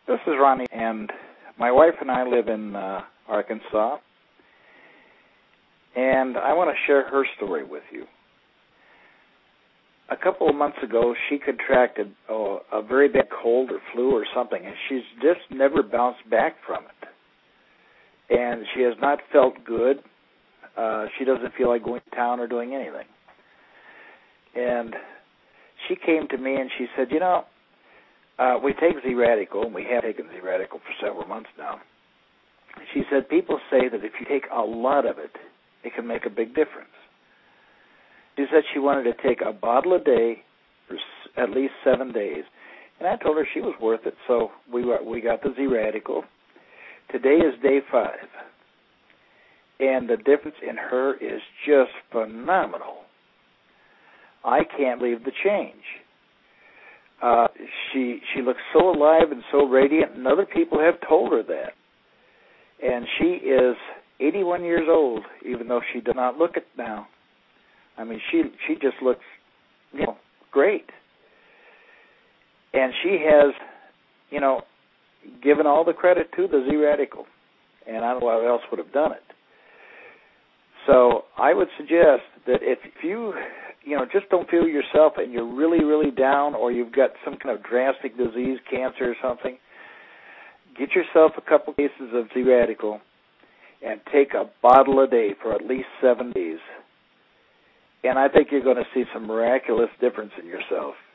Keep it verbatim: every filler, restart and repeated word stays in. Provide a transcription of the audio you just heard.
This is Ronnie, and my wife and I live in uh, Arkansas, and I want to share her story with you. A couple of months ago, she contracted oh, a very bad cold or flu or something, and she's just never bounced back from it. And she has not felt good. Uh, she doesn't feel like going to town or doing anything. And she came to me and she said, you know, uh, we take Z-Radical, and we have taken Z-Radical for several months now. She said, people say that if you take a lot of it, it can make a big difference. She said she wanted to take a bottle a day for at least seven days. And I told her she was worth it, so we we got the Z-Radical. Today is day five. And the difference in her is just phenomenal. I can't believe the change. Uh, she she looks so alive and so radiant, and other people have told her that. And she is eighty-one years old, even though she does not look it now. I mean, she she just looks, you know, great. And she has, you know, given all the credit to the Z-Radical, and I don't know who else would have done it. So I would suggest that if you, you know, just don't feel yourself and you're really, really down, or you've got some kind of drastic disease, cancer or something, get yourself a couple cases of Z-Radical and take a bottle a day for at least seven days. And I think you're going to see some miraculous difference in yourself.